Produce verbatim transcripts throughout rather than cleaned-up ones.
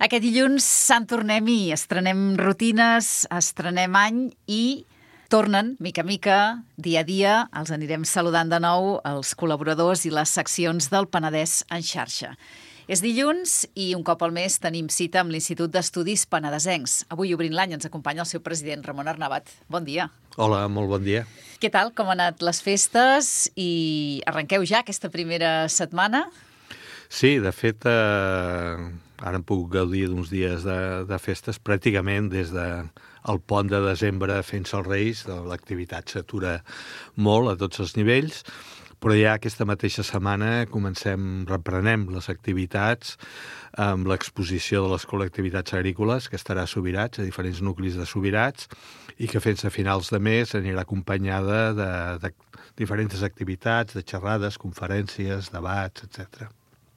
Aquest dilluns Sant Tornem-hi, estrenem rutines, estrenem any i tornen, mica a mica, dia a dia, els anirem saludant de nou els col·laboradors i les seccions del Penedès en xarxa. És dilluns i un cop al mes tenim cita amb l'Institut d'Estudis Penedesencs. Avui, obrint l'any, ens acompanya el seu president, Ramon Arnabat. Bon dia. Hola, molt bon dia. Què tal? Com han anat les festes? I arrenqueu ja aquesta primera setmana? Sí, de fet, eh, ara hem pogut gaudir d'uns dies de, de festes, pràcticament des del de pont de desembre fins als Reis, l'activitat s'atura molt a tots els nivells, però ja aquesta mateixa setmana comencem, reprenem les activitats amb l'exposició de les col·lectivitats agrícoles, que estarà a Subirats, a diferents nuclis de Subirats, i que fins a finals de mes anirà acompanyada de, de diferents activitats, de xerrades, conferències, debats, etcètera.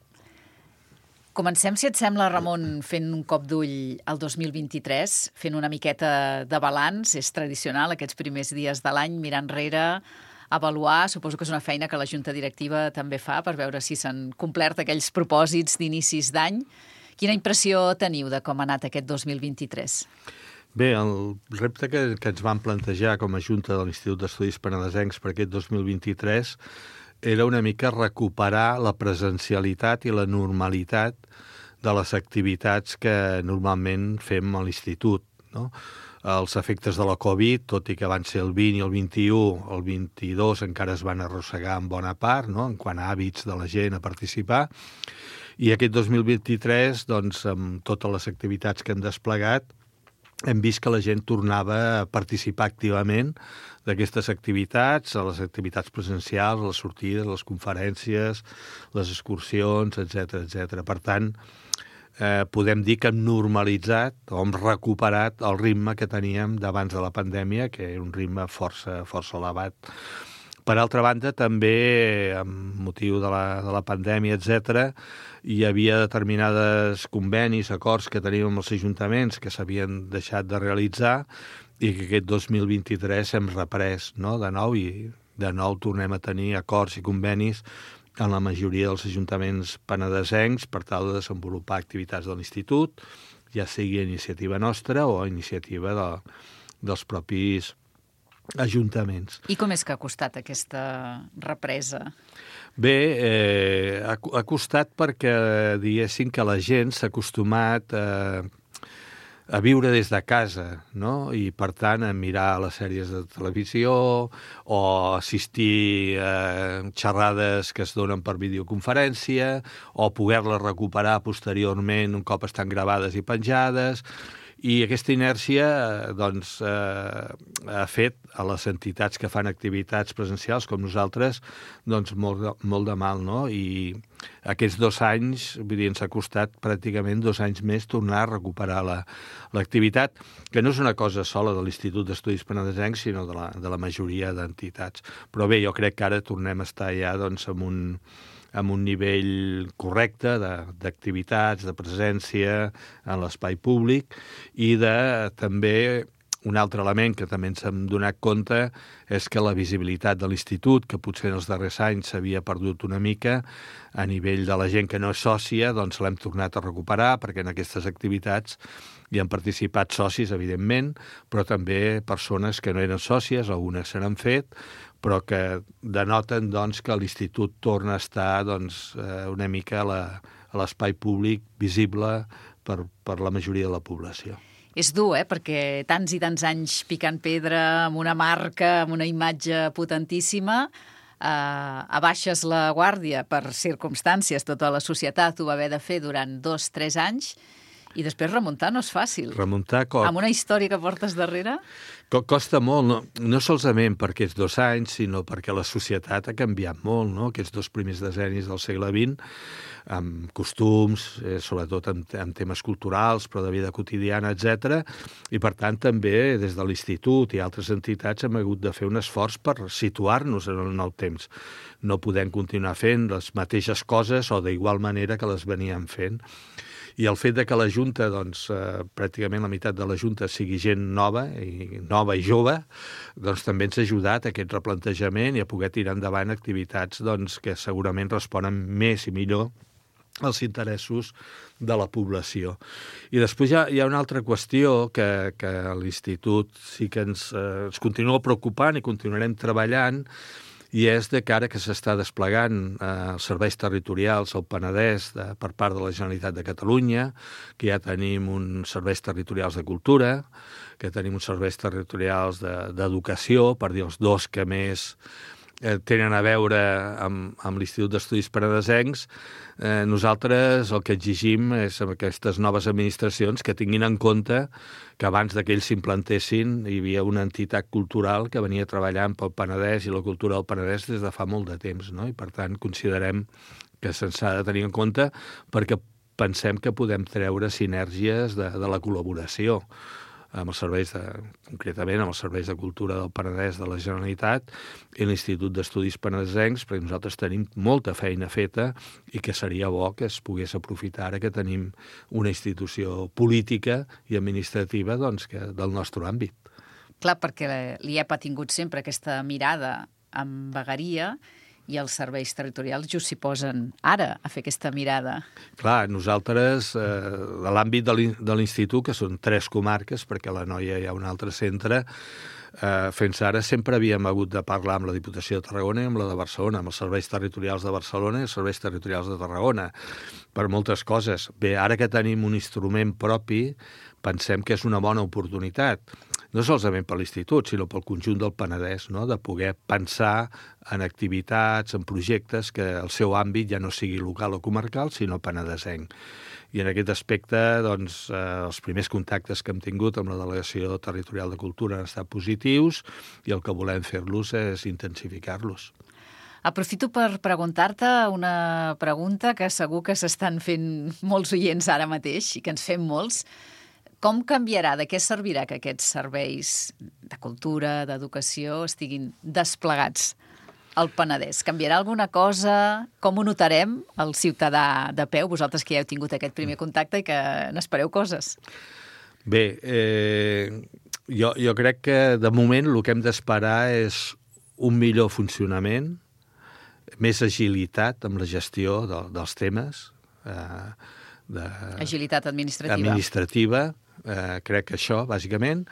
Comencem, si et sembla, Ramon, fent un cop d'ull al dos mil vint-i-tres, fent una miqueta de balanç. És tradicional aquests primers dies de l'any, mirar enrere, avaluar. Suposo que és una feina que la Junta Directiva també fa per veure si s'han complert aquells propòsits d'inicis d'any. Quina impressió teniu de com ha anat aquest dos mil vint-i-tres? Bé, el repte que, que ens van plantejar com a Junta de l'Institut d'Estudis Penedesencs per aquest dos mil vint-i-tres era una mica recuperar la presencialitat i la normalitat de les activitats que normalment fem a l'institut, no? Els efectes de la Covid, tot i que van ser el vint i el vint-i-u, el vint-i-dos encara es van arrossegar en bona part, no? En quant a hàbits de la gent a participar, i aquest dos mil vint-i-tres, doncs, amb totes les activitats que hem desplegat, hem vist que la gent tornava a participar activament d'aquestes activitats, a les activitats presencials, a les sortides, a les conferències, les excursions, etcètera, etcètera. Per tant, eh, podem dir que hem normalitzat o hem recuperat el ritme que teníem d'abans de la pandèmia, que era un ritme força, força elevat. Per altra banda, també, amb motiu de la, de la pandèmia, etcètera, hi havia determinades convenis, acords que teníem amb els ajuntaments que s'havien deixat de realitzar i que aquest dos mil vint-i-tres hem reprès, no?, de nou, i de nou tornem a tenir acords i convenis en la majoria dels ajuntaments penedesencs per tal de desenvolupar activitats de l'Institut, ja sigui iniciativa nostra o iniciativa de, dels propis ajuntaments. I com és que ha costat aquesta represa? Bé, eh, ha, ha costat perquè, diguéssim, que la gent s'ha acostumat a, a viure des de casa, no? I, per tant, a mirar les sèries de televisió o assistir a xerrades que es donen per videoconferència o poder-les recuperar posteriorment un cop estan gravades i penjades. I aquesta inèrcia doncs, eh, ha fet a les entitats que fan activitats presencials com nosaltres doncs, molt, de, molt de mal, no? I aquests dos anys, vull dir, ens ha costat pràcticament dos anys més tornar a recuperar la, l'activitat, que no és una cosa sola de l'Institut d'Estudis Penedesencs, sinó de la, de la majoria d'entitats. Però bé, jo crec que ara tornem a estar ja doncs, amb un... amb un nivell correcte d'activitats, de, de presència en l'espai públic i de també un altre element que també ens hem donat compte és que la visibilitat de l'Institut, que potser en els darrers anys s'havia perdut una mica, a nivell de la gent que no és sòcia, doncs l'hem tornat a recuperar perquè en aquestes activitats hi han participat socis, evidentment, però també persones que no eren sòcies, algunes se n'han fet, però que denoten doncs, que l'Institut torna a estar doncs, una mica a l'espai públic visible per, per la majoria de la població. És dur, eh?, perquè tants i tants anys picant pedra amb una marca, amb una imatge potentíssima, eh, abaixes la guàrdia per circumstàncies, tota la societat ho va haver de fer durant dos, tres anys, i després remuntar no és fàcil. Remuntar com? Amb una història que portes darrere? Costa molt, no, no solament per aquests dos anys, sinó perquè la societat ha canviat molt, no?, aquests dos primers decennis del segle vint, amb costums, eh, sobretot en, en temes culturals, però de vida quotidiana, etcètera. I, per tant, també des de l'Institut i altres entitats hem hagut de fer un esforç per situar-nos en el temps. No podem continuar fent les mateixes coses o d'igual manera que les veníem fent. I el fet de que la Junta, doncs, eh, pràcticament la meitat de la Junta sigui gent nova i nova i jove, doncs també ens ha ajudat a aquest replantejament i a poder tirar endavant activitats doncs, que segurament responen més i millor els interessos de la població. I després hi ha, hi ha una altra qüestió que, que a l'Institut sí que ens, eh, ens continua preocupant i continuarem treballant, i és de cara que s'està desplegant eh, els serveis territorials al Penedès de, per part de la Generalitat de Catalunya, que ja tenim uns serveis territorials de cultura, que tenim uns serveis territorials d'educació, de, per dir els dos que més eh, tenen a veure amb, amb l'Institut d'Estudis Penedesencs. Eh, nosaltres el que exigim és amb aquestes noves administracions que tinguin en compte que abans que ells s'implantessin hi havia una entitat cultural que venia treballant pel Penedès i la cultura del Penedès des de fa molt de temps, no? I per tant considerem que se'ns ha de tenir en compte perquè pensem que podem treure sinergies de, de la col·laboració amb els serveis, de, concretament amb els serveis de cultura del Penedès de la Generalitat i l'Institut d'Estudis Penedesencs, perquè nosaltres tenim molta feina feta i que seria bo que es pogués aprofitar ara que tenim una institució política i administrativa doncs, que, del nostre àmbit. Clar, perquè l'I E P ha tingut sempre aquesta mirada amb vegueria i els serveis territorials just s'hi posen ara a fer aquesta mirada. Clar, nosaltres, eh, de l'àmbit de l'Institut, que són tres comarques, perquè a la Noia hi ha un altre centre, eh, fins ara sempre havíem hagut de parlar amb la Diputació de Tarragona i amb la de Barcelona, amb els serveis territorials de Barcelona i els serveis territorials de Tarragona, per moltes coses. Bé, ara que tenim un instrument propi, pensem que és una bona oportunitat, no solament per l'Institut, sinó pel conjunt del Penedès, no? De poder pensar en activitats, en projectes que el seu àmbit ja no sigui local o comarcal, sinó penedesenc. I en aquest aspecte, doncs, eh, els primers contactes que hem tingut amb la Delegació Territorial de Cultura han estat positius i el que volem fer-los és intensificar-los. Aprofito per preguntar-te una pregunta que segur que s'estan fent molts oients ara mateix i que ens fem molts. Com canviarà, de què servirà que aquests serveis de cultura, d'educació, estiguin desplegats al Penedès? Canviarà alguna cosa? Com ho notarem, el ciutadà de peu, vosaltres que ja heu tingut aquest primer contacte i que n'espereu coses? Bé, eh, jo, jo crec que de moment el que hem d'esperar és un millor funcionament, més agilitat amb la gestió de, dels temes, eh, de, agilitat administrativa. administrativa, eh, crec que això, bàsicament.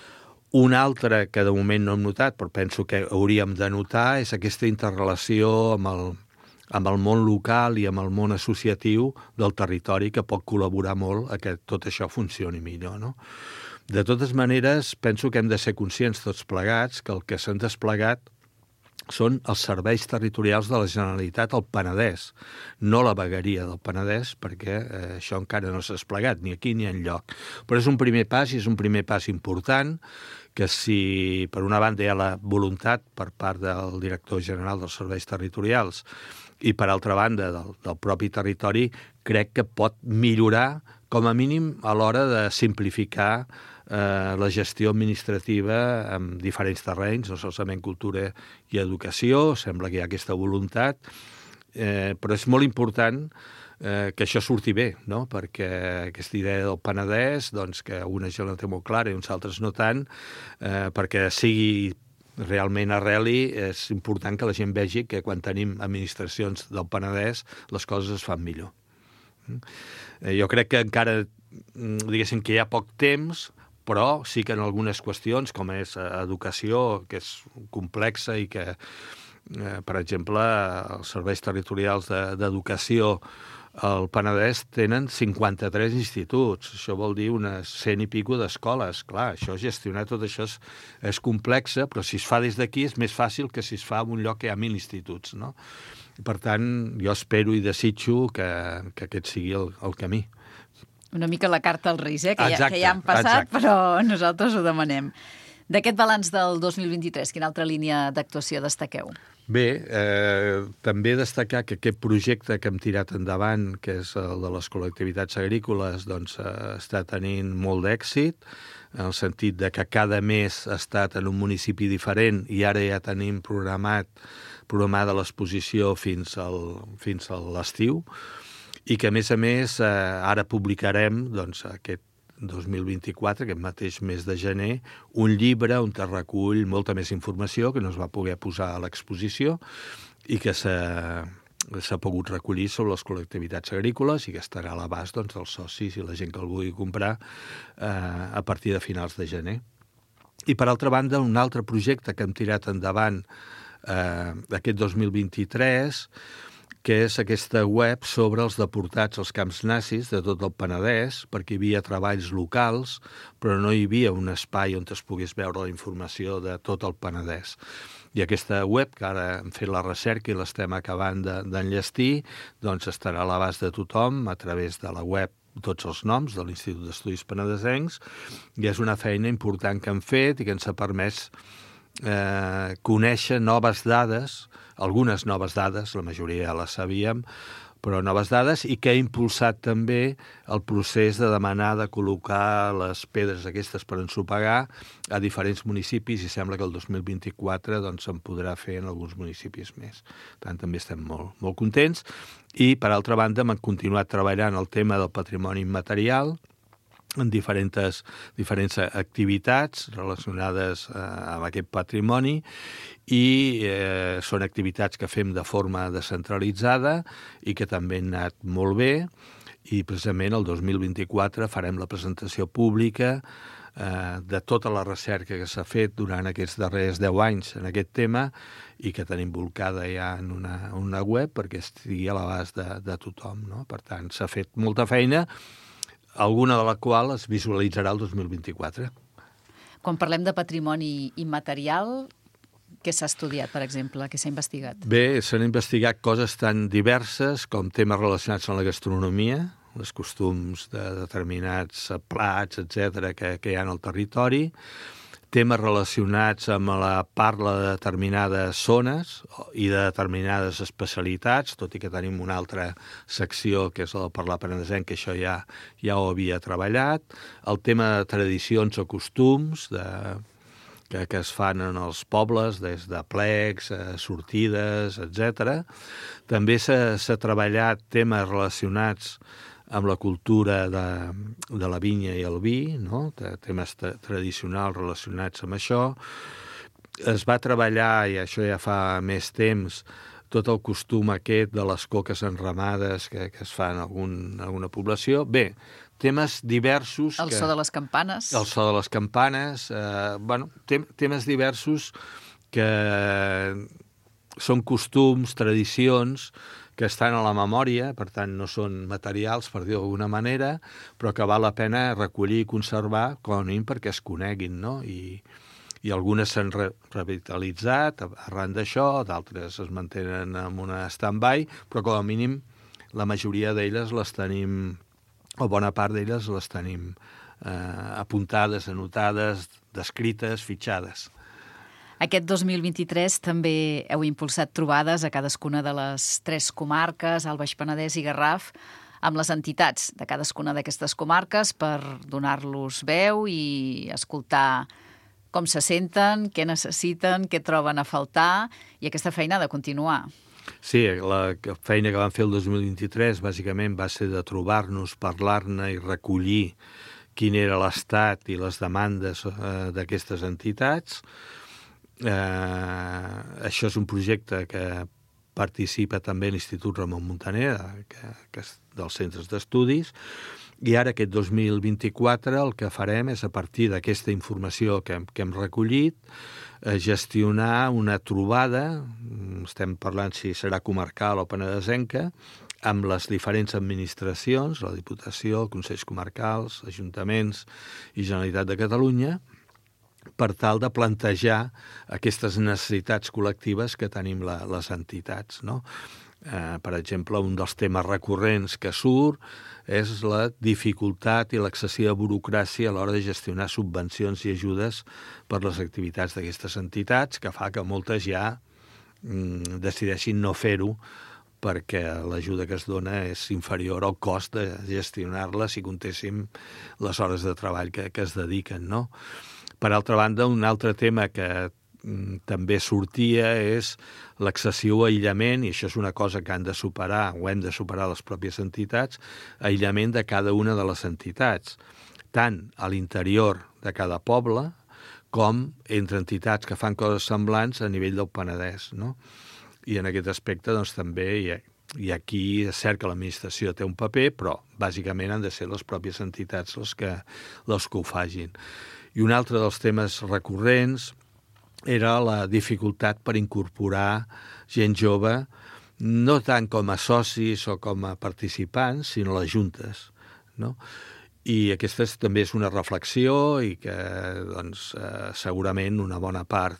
Un altre que de moment no hem notat, però penso que hauríem de notar, és aquesta interrelació amb el, amb el món local i amb el món associatiu del territori que pot col·laborar molt a que tot això funcioni millor, no? De totes maneres, penso que hem de ser conscients tots plegats que el que s'han desplegat són els serveis territorials de la Generalitat al Penedès, no la vegueria del Penedès, perquè eh, això encara no s'ha desplegat, ni aquí ni enlloc. Però és un primer pas, i és un primer pas important, que si per una banda hi ha la voluntat per part del director general dels serveis territorials i per altra banda del, del propi territori, crec que pot millorar, com a mínim, a l'hora de simplificar eh, la gestió administrativa en diferents terrenys, no solament cultura i educació, sembla que hi ha aquesta voluntat, eh, però és molt important eh, que això surti bé, no? Perquè aquesta idea del Penedès, doncs, que una gent la té molt clara i uns altres no tant, eh, perquè sigui realment arreli, és important que la gent vegi que quan tenim administracions del Penedès les coses es fan millor. Jo crec que encara, diguéssim que hi ha poc temps, però sí que en algunes qüestions, com és educació, que és complexa i que, eh, per exemple, els serveis territorials d'educació al Penedès tenen cinquanta-tres instituts. Això vol dir unes cent i pico d'escoles. Clar, això gestionar tot això és, és complexa, però si es fa des d'aquí és més fàcil que si es fa en un lloc que hi ha mil instituts, no? Per tant, jo espero i desitjo que, que aquest sigui el, el camí. Una mica la carta als Reis, eh? que, exacte, ja, que ja han passat, exacte. Però nosaltres ho demanem. D'aquest balanç del dos mil vint-i-tres, quina altra línia d'actuació destaqueu? Bé, eh, també destacar que aquest projecte que hem tirat endavant, que és el de les col·lectivitats agrícoles, doncs, eh, està tenint molt d'èxit, en el sentit de que cada mes ha estat en un municipi diferent i ara ja tenim programat programada l'exposició fins al, fins a l'estiu, i que, a més a més, eh, ara publicarem, doncs, aquest dos mil vint-i-quatre, aquest mateix mes de gener, un llibre on es recull molta més informació que no es va poder posar a l'exposició i que s'ha pogut recollir sobre les col·lectivitats agrícoles i que estarà a l'abast doncs, dels socis i la gent que el vulgui comprar eh, a partir de finals de gener. I, per altra banda, un altre projecte que hem tirat endavant eh, aquest dos mil vint-i-tres, que és aquesta web sobre els deportats als camps nazis de tot el Penedès, perquè hi havia treballs locals, però no hi havia un espai on es pogués veure la informació de tot el Penedès. I aquesta web, que ara hem fet la recerca i l'estem acabant d'enllestir, doncs estarà a l'abast de tothom a través de la web tots els noms de l'Institut d'Estudis Penedesencs, i és una feina important que hem fet i que ens ha permès eh, conèixer noves dades, algunes noves dades, la majoria ja les sabíem, però noves dades, i que ha impulsat també el procés de demanar de col·locar les pedres aquestes per ensopegar a diferents municipis, i sembla que el dos mil vint-i-quatre doncs, se'n podrà fer en alguns municipis més. Per tant, també estem molt, molt contents. I, per altra banda, hem continuat treballant el tema del patrimoni immaterial, en diferents, diferents activitats relacionades eh, amb aquest patrimoni, i eh, són activitats que fem de forma descentralitzada i que també han anat molt bé, i precisament el dos mil vint-i-quatre farem la presentació pública eh, de tota la recerca que s'ha fet durant aquests darrers deu anys en aquest tema i que tenim volcada ja en una, una web perquè estigui a l'abast de, de tothom, no? Per tant, s'ha fet molta feina, alguna de la qual es visualitzarà el dos mil vint-i-quatre. Quan parlem de patrimoni immaterial, què s'ha estudiat, per exemple? Què s'ha investigat? Bé, s'han investigat coses tan diverses com temes relacionats amb la gastronomia, els costums de determinats plats, etcètera, que, que hi ha al territori, temes relacionats amb la parla de determinades zones i de determinades especialitats, tot i que tenim una altra secció que és el de parlar penedesenc, que això ja, ja ho havia treballat, el tema de tradicions o costums de, que, que es fan en els pobles, des de plecs, eh, sortides, etcètera. També s'ha treballat temes relacionats amb la cultura de, de la vinya i el vi, no? Temes tradicionals relacionats amb això. Es va treballar, i això ja fa més temps, tot el costum aquest de les coques enramades que, que es fa en algun, alguna població. Bé, temes diversos... El que, so de les campanes. El so de les campanes. Eh, bueno, tem, temes diversos que són costums, tradicions, que estan a la memòria, per tant no són materials, per dir-ho d'alguna manera, però que val la pena recollir i conservar, com a mínim perquè es coneguin, no? I, i algunes s'han re revitalitzat arran d'això, d'altres es mantenen en una stand-by, però com a mínim la majoria d'elles les tenim, o bona part d'elles les tenim eh, apuntades, anotades, descrites, fitxades. Aquest dos mil vint-i-tres també heu impulsat trobades a cadascuna de les tres comarques, el Baix Penedès i Garraf, amb les entitats de cadascuna d'aquestes comarques per donar-los veu i escoltar com se senten, què necessiten, què troben a faltar, i aquesta feina ha de continuar. Sí, la feina que vam fer el dos mil vint-i-tres bàsicament va ser de trobar-nos, parlar-ne i recollir quin era l'estat i les demandes eh, d'aquestes entitats. Eh, això és un projecte que participa també l'Institut Ramon Muntaner, que, que és dels centres d'estudis, i ara aquest dos mil vint-i-quatre el que farem és, a partir d'aquesta informació que, que hem recollit, eh, gestionar una trobada, estem parlant si serà comarcal o penedesenca, amb les diferents administracions, la Diputació, Consells Comarcals, Ajuntaments i Generalitat de Catalunya, per tal de plantejar aquestes necessitats col·lectives que tenim la, les entitats, no? Eh, per exemple, un dels temes recurrents que surt és la dificultat i l'excessiva burocràcia a l'hora de gestionar subvencions i ajudes per les activitats d'aquestes entitats, que fa que moltes ja mm, decideixin no fer-ho perquè l'ajuda que es dona és inferior al cost de gestionar-la si comptéssim les hores de treball que, que es dediquen, no? Per altra banda, un altre tema que mm, també sortia és l'excessiu aïllament, i això és una cosa que han de superar, o hem de superar les pròpies entitats, aïllament de cada una de les entitats, tant a l'interior de cada poble com entre entitats que fan coses semblants a nivell del Penedès, no? I en aquest aspecte doncs, també hi ha, i aquí és cert que l'administració té un paper, però bàsicament han de ser les pròpies entitats les que, les que ho fagin. I un altre dels temes recurrents era la dificultat per incorporar gent jove, no tant com a socis o com a participants, sinó a les juntes, no? I aquesta és, també és una reflexió i que doncs, eh, segurament una bona part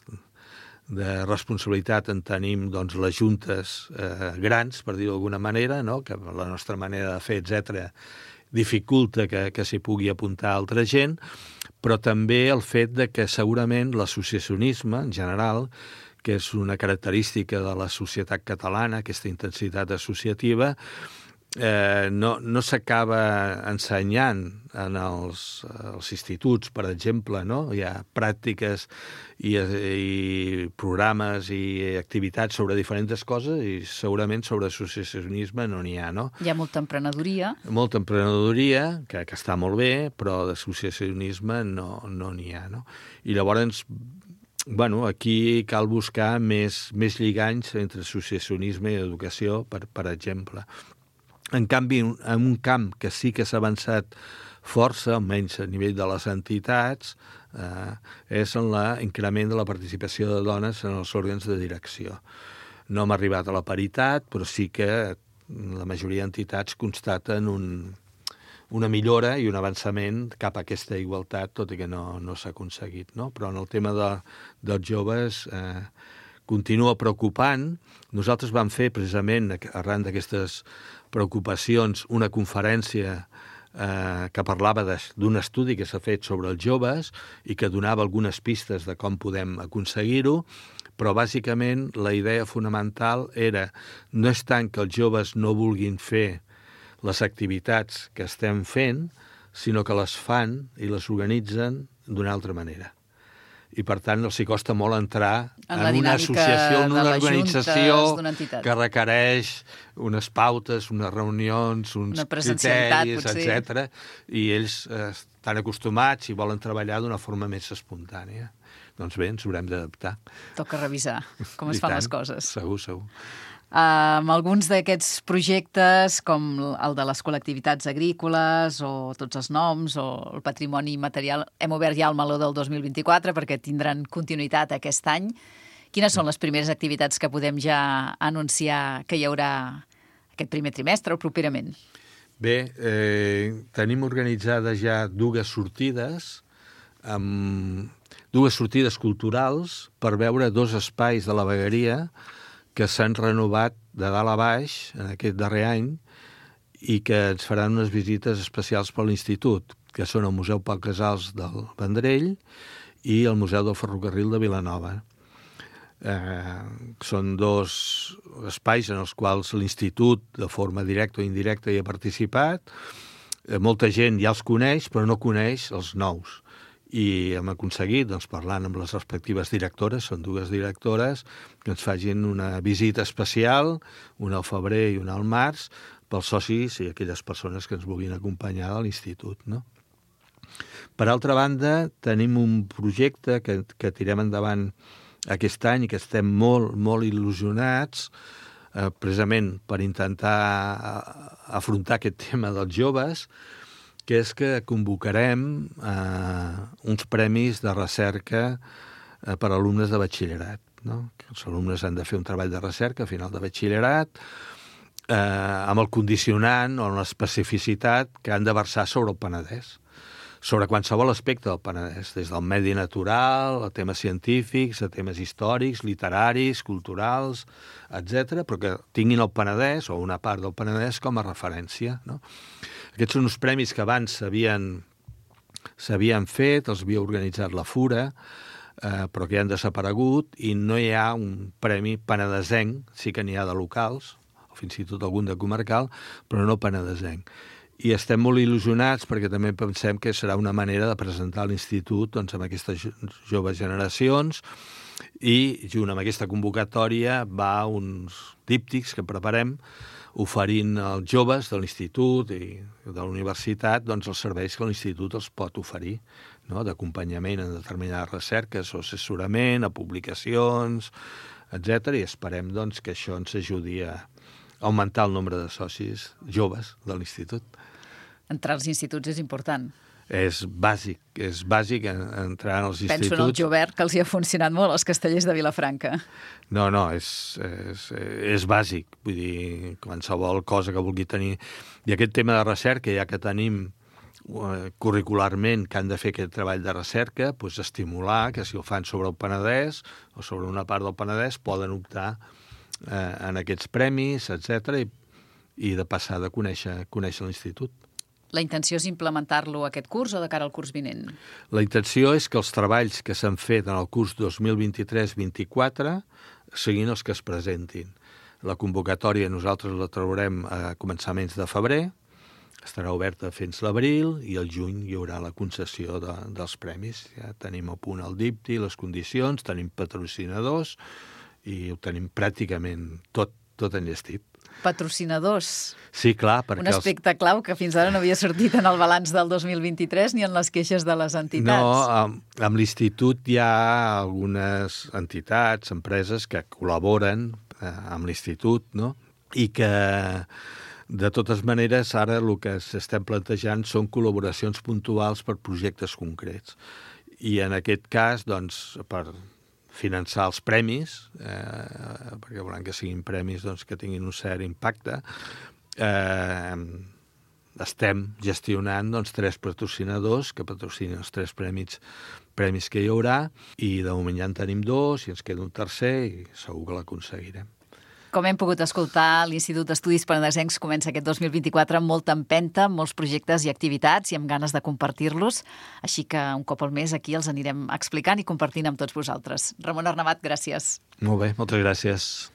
de responsabilitat en tenim doncs, les juntes eh, grans, per dir-ho d'alguna manera, no? Que la nostra manera de fer, etcètera, dificulta que, que s'hi pugui apuntar altra gent, però també el fet de que segurament l'associacionisme en general, que és una característica de la societat catalana, aquesta intensitat associativa, Eh, no, no s'acaba ensenyant en els, els instituts, per exemple, no? Hi ha pràctiques i, i programes i activitats sobre diferents coses i segurament sobre associacionisme no n'hi ha, no? Hi ha molta emprenedoria. Molta emprenedoria, que, que està molt bé, però d'associacionisme no no n'hi ha, no? I llavors, bueno, aquí cal buscar més, més lliganys entre associacionisme i educació, per, per exemple. En canvi, en un camp que sí que s'ha avançat força, almenys a nivell de les entitats, eh, és en l'increment de la participació de dones en els òrgans de direcció. No hem arribat a la paritat, però sí que la majoria d'entitats constaten un, una millora i un avançament cap a aquesta igualtat, tot i que no, no s'ha aconseguit, no? Però en el tema de, dels joves eh, continua preocupant. Nosaltres vam fer, precisament, arran d'aquestes preocupacions, una conferència eh, que parlava d'un estudi que s'ha fet sobre els joves i que donava algunes pistes de com podem aconseguir-ho, però bàsicament la idea fonamental era no és tant que els joves no vulguin fer les activitats que estem fent, sinó que les fan i les organitzen d'una altra manera. I, per tant, els hi costa molt entrar en, en una associació, en una organització que requereix unes pautes, unes reunions, uns criteris, etcètera. I ells eh, estan acostumats i volen treballar d'una forma més espontània. Doncs bé, ens haurem d'adaptar. Toca revisar com es fan les coses. Segur, segur. Uh, amb alguns d'aquests projectes, com el de les col·lectivitats agrícoles o tots els noms o el patrimoni material, hem obert ja el meló del dos mil vint-i-quatre perquè tindran continuïtat aquest any. Quines són les primeres activitats que podem ja anunciar que hi haurà aquest primer trimestre o properament? Bé, eh, tenim organitzades ja dues sortides, amb dues sortides culturals per veure dos espais de la vegueria que s'han renovat de dalt a baix en aquest darrer any i que ens faran unes visites especials per l'Institut, que són el Museu Pau Casals del Vendrell i el Museu del Ferrocarril de Vilanova. Eh, són dos espais en els quals l'Institut, de forma directa o indirecta, hi ha participat. Eh, molta gent ja els coneix, però no coneix els nous. I hem aconseguit, doncs, parlant amb les respectives directores, són dues directores, que ens facin una visita especial, una al febrer i una al març, pels socis i aquelles persones que ens vulguin acompanyar a l'institut, no? Per altra banda, tenim un projecte que, que tirem endavant aquest any i que estem molt, molt il·lusionats, eh, precisament per intentar afrontar aquest tema dels joves, que és que convocarem eh, uns premis de recerca eh, per a alumnes de batxillerat, no? Els alumnes han de fer un treball de recerca a final de batxillerat eh, amb el condicionant o l'especificitat que han de versar sobre el Penedès, sobre qualsevol aspecte del Penedès, des del medi natural, a temes científics, a temes històrics, literaris, culturals, etcètera, però que tinguin el Penedès o una part del Penedès com a referència, no? Aquests són uns premis que abans s'havien fet, els havia organitzat la Fura, eh, però que ja han desaparegut, i no hi ha un premi penedesenc, sí que n'hi ha de locals, o fins i tot algun de comarcal, però no penedesenc. I estem molt il·lusionats perquè també pensem que serà una manera de presentar l'Institut doncs, amb aquestes joves generacions, i junt amb aquesta convocatòria va uns díptics que preparem oferint als joves de l'institut i de la universitat doncs, els serveis que l'institut els pot oferir, no? D'acompanyament en determinades recerques o assessorament, a publicacions, etcètera. I esperem doncs, que això ens ajudi a, augmentar el nombre de socis joves de l'institut. Entrar als instituts és important. És bàsic, és bàsic entrar en els instituts. Penso en el Jovert, que els hi ha funcionat molt, als castellers de Vilafranca. No, no, és, és, és bàsic. Vull dir, qualsevol cosa que vulgui tenir. I aquest tema de recerca, ja que tenim uh, curricularment que han de fer aquest treball de recerca, doncs estimular que si ho fan sobre el Penedès o sobre una part del Penedès poden optar uh, en aquests premis, etcètera, i, i de passar de conèixer, conèixer l'institut. La intenció és implementar-lo aquest curs o de cara al curs vinent? La intenció és que els treballs que s'han fet en el curs dos mil vint-i-tres vint-i-quatre siguin els que es presentin. La convocatòria nosaltres la traurem a començaments de febrer, estarà oberta fins l'abril i al juny hi haurà la concessió de, dels premis. Ja tenim a punt el dipti, les condicions, tenim patrocinadors i ho tenim pràcticament tot, tot enllestit. Patrocinadors. Sí, clar, perquè... Un aspecte els... clau que fins ara no havia sortit en el balanç del dos mil vint-i-tres ni en les queixes de les entitats. No, amb, amb l'institut hi ha algunes entitats, empreses que col·laboren eh, amb l'institut, no? I que, de totes maneres, ara el que s'estem plantejant són col·laboracions puntuals per projectes concrets. I en aquest cas, doncs, per finançar els premis, eh, perquè volen que siguin premis doncs, que tinguin un cert impacte, eh, estem gestionant doncs, tres patrocinadors que patrocinen els tres premis, premis que hi haurà, i de moment ja en tenim dos, i ens queda un tercer, i segur que l'aconseguirem. Com hem pogut escoltar, l'Institut d'Estudis Penedesencs comença aquest dos mil vint-i-quatre amb molta empenta, amb molts projectes i activitats i amb ganes de compartir-los. Així que un cop al mes aquí els anirem explicant i compartint amb tots vosaltres. Ramon Arnabat, gràcies. Molt bé, moltes gràcies.